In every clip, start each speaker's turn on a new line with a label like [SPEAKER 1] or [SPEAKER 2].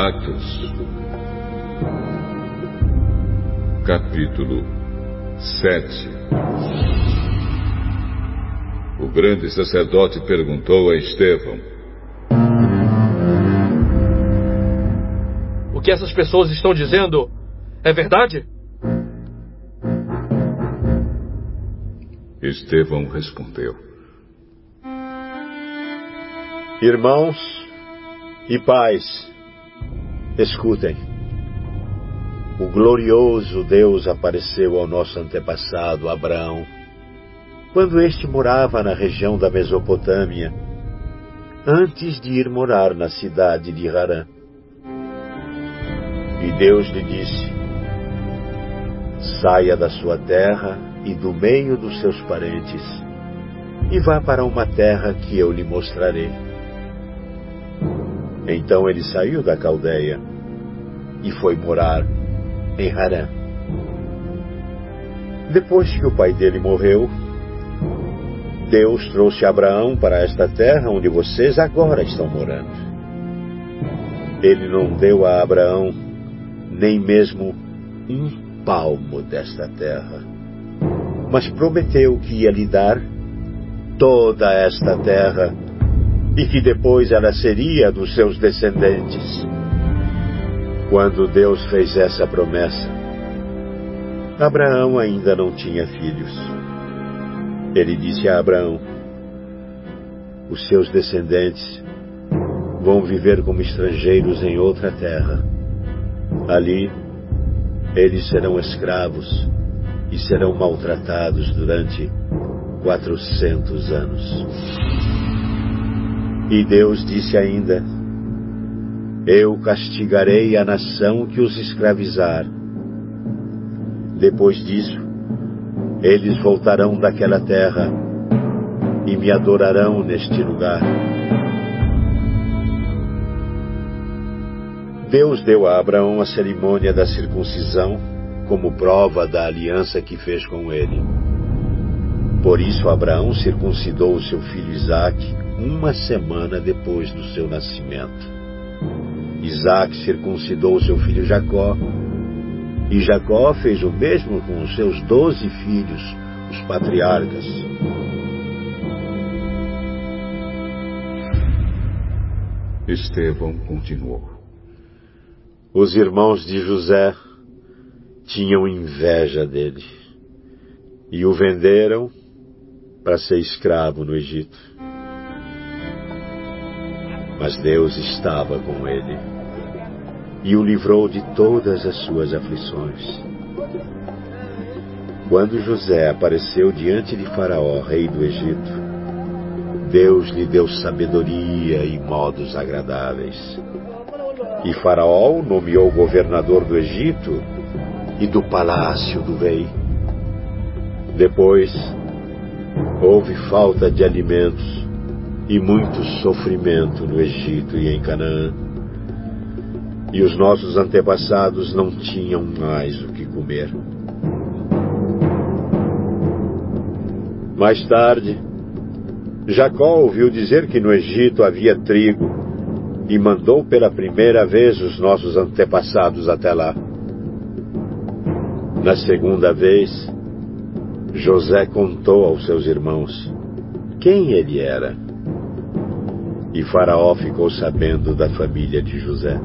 [SPEAKER 1] Atos, capítulo 7. O grande sacerdote perguntou a Estevão:
[SPEAKER 2] O que essas pessoas estão dizendo é verdade?
[SPEAKER 1] Estevão respondeu:
[SPEAKER 3] Irmãos e pais, escutem. O glorioso Deus apareceu ao nosso antepassado Abraão, quando este morava na região da Mesopotâmia, antes de ir morar na cidade de Harã. E Deus lhe disse: saia da sua terra e do meio dos seus parentes, e vá para uma terra que eu lhe mostrarei. Então ele saiu da Caldeia e foi morar em Harã. Depois que o pai dele morreu, Deus trouxe Abraão para esta terra onde vocês agora estão morando. Ele não deu a Abraão nem mesmo um palmo desta terra, mas prometeu que ia lhe dar toda esta terra e que depois ela seria dos seus descendentes. Quando Deus fez essa promessa, Abraão ainda não tinha filhos. Ele disse a Abraão: os seus descendentes vão viver como estrangeiros em outra terra. Ali, eles serão escravos e serão maltratados durante 400 anos. E Deus disse ainda: eu castigarei a nação que os escravizar. Depois disso, eles voltarão daquela terra e me adorarão neste lugar. Deus deu a Abraão a cerimônia da circuncisão como prova da aliança que fez com ele. Por isso Abraão circuncidou o seu filho Isaque 1 semana depois do seu nascimento. Isaque circuncidou o seu filho Jacó, e Jacó fez o mesmo com os seus 12 filhos, os patriarcas.
[SPEAKER 1] Estevão continuou:
[SPEAKER 3] os irmãos de José tinham inveja dele e o venderam para ser escravo no Egito. Mas Deus estava com ele e o livrou de todas as suas aflições. Quando José apareceu diante de Faraó, rei do Egito, Deus lhe deu sabedoria e modos agradáveis. E Faraó o nomeou governador do Egito e do palácio do rei. Depois, houve falta de alimentos e muito sofrimento no Egito e em Canaã. E os nossos antepassados não tinham mais o que comer. Mais tarde, Jacó ouviu dizer que no Egito havia trigo e mandou pela primeira vez os nossos antepassados até lá. Na segunda vez, José contou aos seus irmãos quem ele era. E Faraó ficou sabendo da família de José.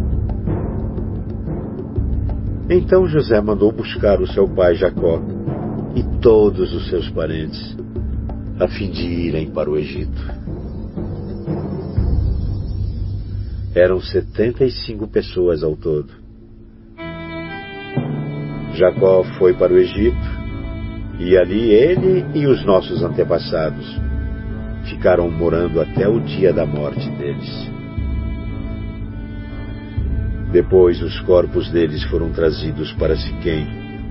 [SPEAKER 3] Então José mandou buscar o seu pai Jacó e todos os seus parentes, a fim de irem para o Egito. Eram 75 pessoas ao todo. Jacó foi para o Egito, e ali ele e os nossos antepassados ficaram morando até o dia da morte deles. Depois os corpos deles foram trazidos para Siquém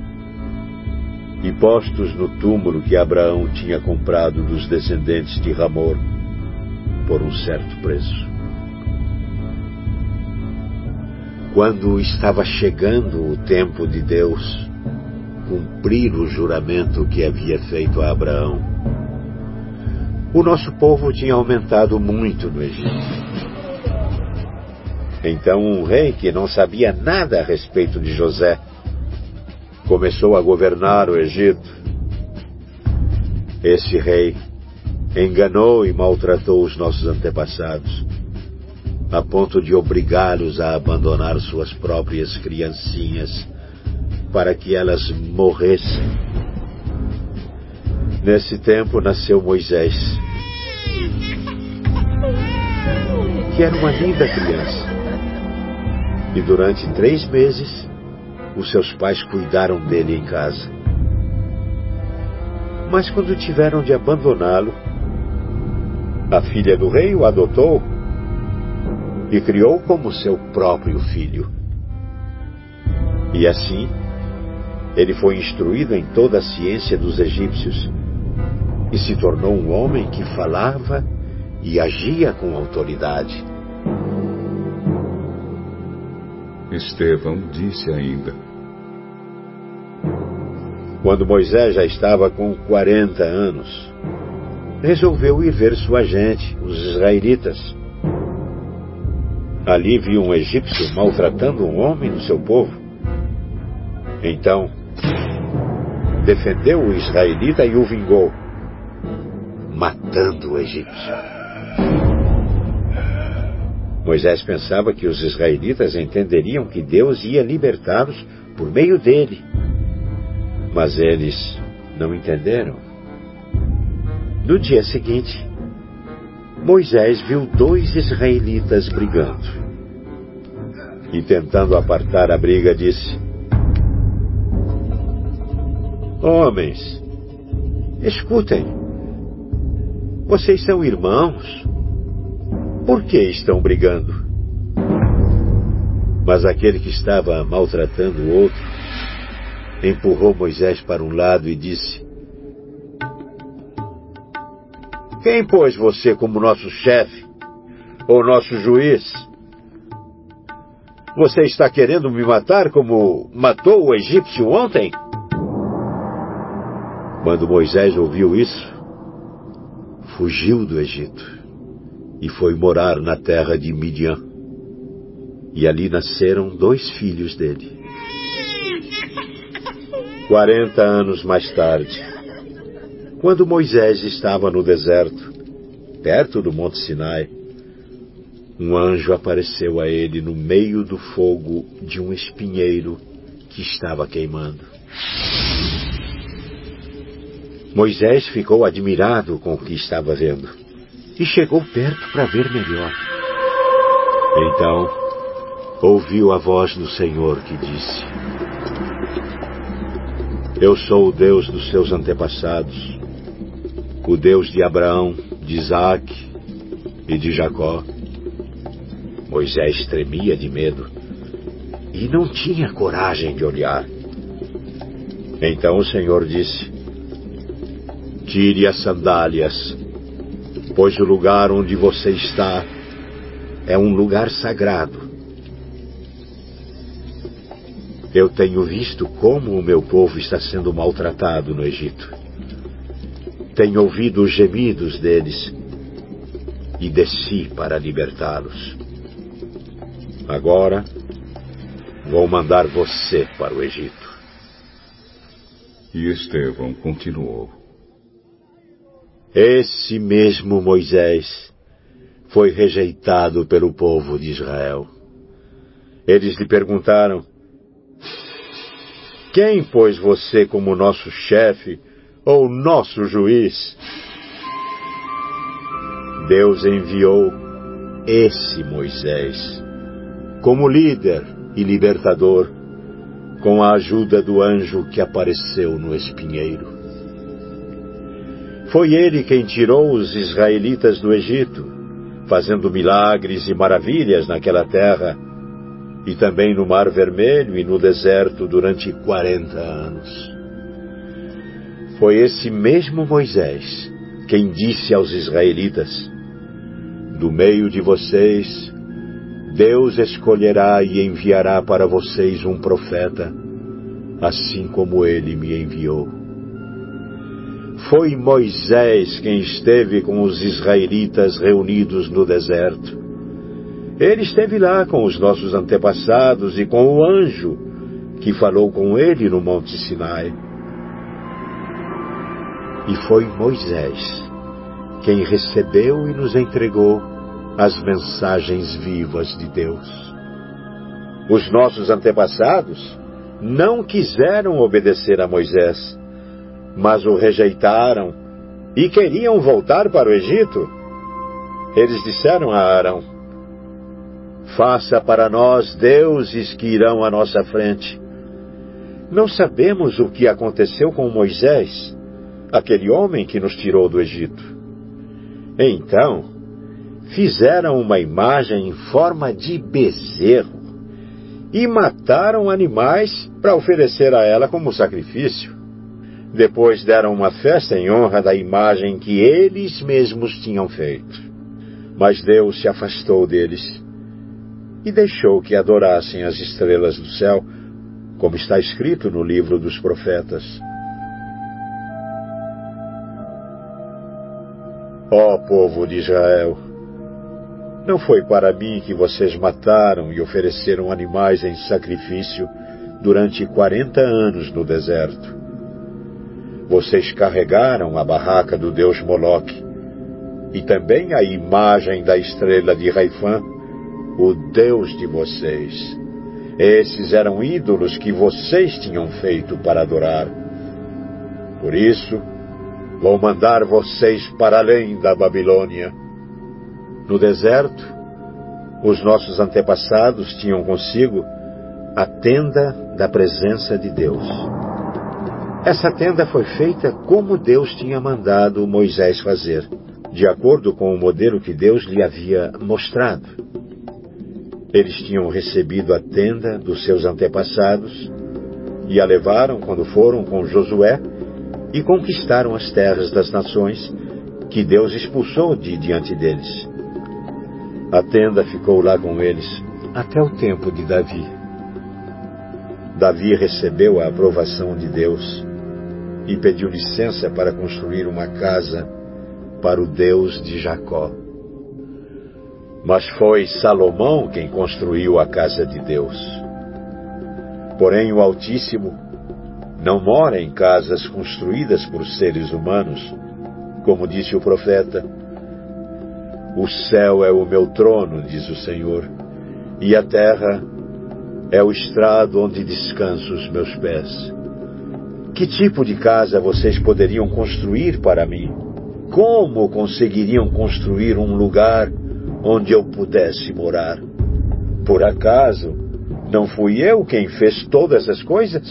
[SPEAKER 3] e postos no túmulo que Abraão tinha comprado dos descendentes de Hamor por um certo preço. Quando estava chegando o tempo de Deus cumprir o juramento que havia feito a Abraão, o nosso povo tinha aumentado muito no Egito. Então um rei que não sabia nada a respeito de José começou a governar o Egito. Esse rei enganou e maltratou os nossos antepassados, a ponto de obrigá-los a abandonar suas próprias criancinhas para que elas morressem. Nesse tempo nasceu Moisés, que era uma linda criança. E durante 3 meses, os seus pais cuidaram dele em casa. Mas quando tiveram de abandoná-lo, a filha do rei o adotou e criou como seu próprio filho. E assim, ele foi instruído em toda a ciência dos egípcios e se tornou um homem que falava e agia com autoridade.
[SPEAKER 1] Estevão disse ainda:
[SPEAKER 3] Quando Moisés já estava com 40 anos, resolveu ir ver sua gente, os israelitas. Ali viu um egípcio maltratando um homem do seu povo. Então, defendeu o israelita e o vingou, matando o egípcio. Moisés pensava que os israelitas entenderiam que Deus ia libertá-los por meio dele. Mas eles não entenderam. No dia seguinte, Moisés viu 2 israelitas brigando. E tentando apartar a briga, disse: Homens, escutem. Vocês são irmãos. Por que estão brigando? Mas aquele que estava maltratando o outro empurrou Moisés para um lado e disse: Quem pôs você como nosso chefe ou nosso juiz? Você está querendo me matar como matou o egípcio ontem? Quando Moisés ouviu isso, fugiu do Egito e foi morar na terra de Midian. E ali nasceram 2 filhos dele. 40 anos mais tarde, quando Moisés estava no deserto, perto do Monte Sinai, um anjo apareceu a ele no meio do fogo de um espinheiro que estava queimando. Moisés ficou admirado com o que estava vendo e chegou perto para ver melhor. Então, ouviu a voz do Senhor que disse: Eu sou o Deus dos seus antepassados, o Deus de Abraão, de Isaque e de Jacó. Moisés tremia de medo e não tinha coragem de olhar. Então o Senhor disse: Tire as sandálias, pois o lugar onde você está é um lugar sagrado. Eu tenho visto como o meu povo está sendo maltratado no Egito. Tenho ouvido os gemidos deles e desci para libertá-los. Agora, vou mandar você para o Egito.
[SPEAKER 1] E Estevão continuou:
[SPEAKER 3] Esse mesmo Moisés foi rejeitado pelo povo de Israel. Eles lhe perguntaram: Quem pôs você como nosso chefe ou nosso juiz? Deus enviou esse Moisés como líder e libertador, com a ajuda do anjo que apareceu no espinheiro. Foi ele quem tirou os israelitas do Egito, fazendo milagres e maravilhas naquela terra, e também no Mar Vermelho e no deserto durante 40 anos. Foi esse mesmo Moisés quem disse aos israelitas: Do meio de vocês, Deus escolherá e enviará para vocês um profeta, assim como ele me enviou. Foi Moisés quem esteve com os israelitas reunidos no deserto. Ele esteve lá com os nossos antepassados e com o anjo que falou com ele no Monte Sinai. E foi Moisés quem recebeu e nos entregou as mensagens vivas de Deus. Os nossos antepassados não quiseram obedecer a Moisés, mas o rejeitaram e queriam voltar para o Egito. Eles disseram a Arão: faça para nós deuses que irão à nossa frente. Não sabemos o que aconteceu com Moisés, aquele homem que nos tirou do Egito. Então, fizeram uma imagem em forma de bezerro e mataram animais para oferecer a ela como sacrifício. Depois deram uma festa em honra da imagem que eles mesmos tinham feito. Mas Deus se afastou deles e deixou que adorassem as estrelas do céu, como está escrito no livro dos profetas. Ó povo de Israel, não foi para mim que vocês mataram e ofereceram animais em sacrifício durante 40 anos no deserto. Vocês carregaram a barraca do deus Moloque e também a imagem da estrela de Raifã, o deus de vocês. Esses eram ídolos que vocês tinham feito para adorar. Por isso, vou mandar vocês para além da Babilônia. No deserto, os nossos antepassados tinham consigo a tenda da presença de Deus. Essa tenda foi feita como Deus tinha mandado Moisés fazer, de acordo com o modelo que Deus lhe havia mostrado. Eles tinham recebido a tenda dos seus antepassados e a levaram quando foram com Josué e conquistaram as terras das nações que Deus expulsou de diante deles. A tenda ficou lá com eles até o tempo de Davi. Davi recebeu a aprovação de Deus e pediu licença para construir uma casa para o Deus de Jacó. Mas foi Salomão quem construiu a casa de Deus. Porém, o Altíssimo não mora em casas construídas por seres humanos, como disse o profeta. O céu é o meu trono, diz o Senhor, e a terra é o estrado onde descanso os meus pés. Que tipo de casa vocês poderiam construir para mim? Como conseguiriam construir um lugar onde eu pudesse morar? Por acaso, não fui eu quem fez todas as coisas?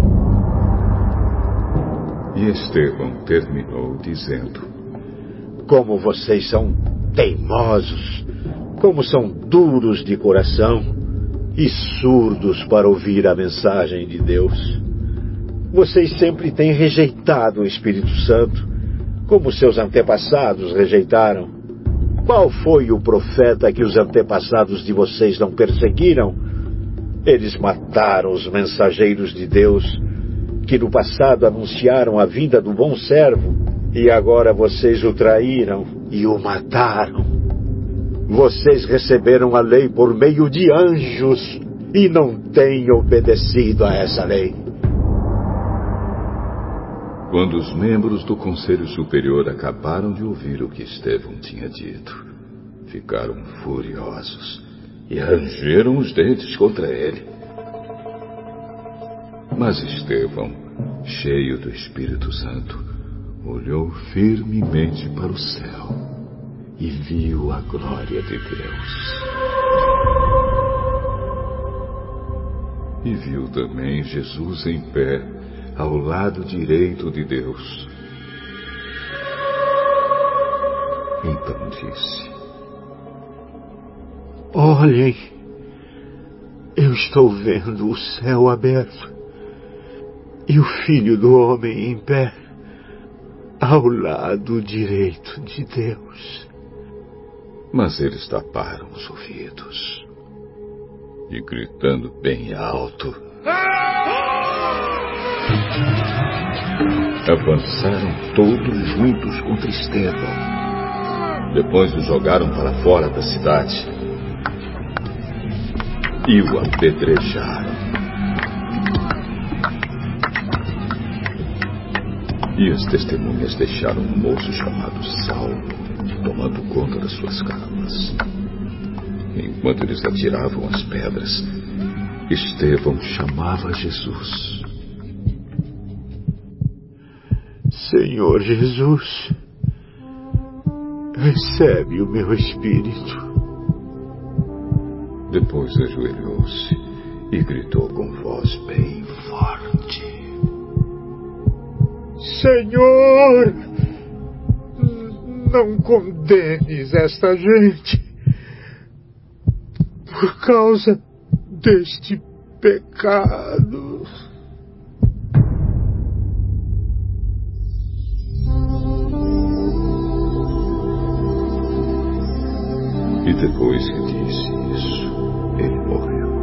[SPEAKER 1] E Estevão terminou dizendo:
[SPEAKER 3] como vocês são teimosos, como são duros de coração e surdos para ouvir a mensagem de Deus. Vocês sempre têm rejeitado o Espírito Santo, como seus antepassados rejeitaram. Qual foi o profeta que os antepassados de vocês não perseguiram? Eles mataram os mensageiros de Deus, que no passado anunciaram a vinda do bom servo, e agora vocês o traíram e o mataram. Vocês receberam a lei por meio de anjos e não têm obedecido a essa lei.
[SPEAKER 1] Quando os membros do Conselho Superior acabaram de ouvir o que Estevão tinha dito, ficaram furiosos e rangeram os dentes contra ele. Mas Estevão, cheio do Espírito Santo, olhou firmemente para o céu e viu a glória de Deus. E viu também Jesus em pé, ao lado direito de Deus. Então disse:
[SPEAKER 3] olhem, eu estou vendo o céu aberto e o Filho do Homem em pé, ao lado direito de Deus.
[SPEAKER 1] Mas eles taparam os ouvidos e, gritando bem alto, avançaram todos juntos contra Estevão. Depois o jogaram para fora da cidade e o apedrejaram. E as testemunhas deixaram um moço chamado Saulo tomando conta das suas camas. Enquanto eles atiravam as pedras, Estevão chamava Jesus.
[SPEAKER 3] Senhor Jesus, recebe o meu espírito.
[SPEAKER 1] Depois ajoelhou-se e gritou com voz bem forte:
[SPEAKER 3] Senhor, não condenes esta gente por causa deste pecado.
[SPEAKER 1] E depois que disse isso, ele morreu.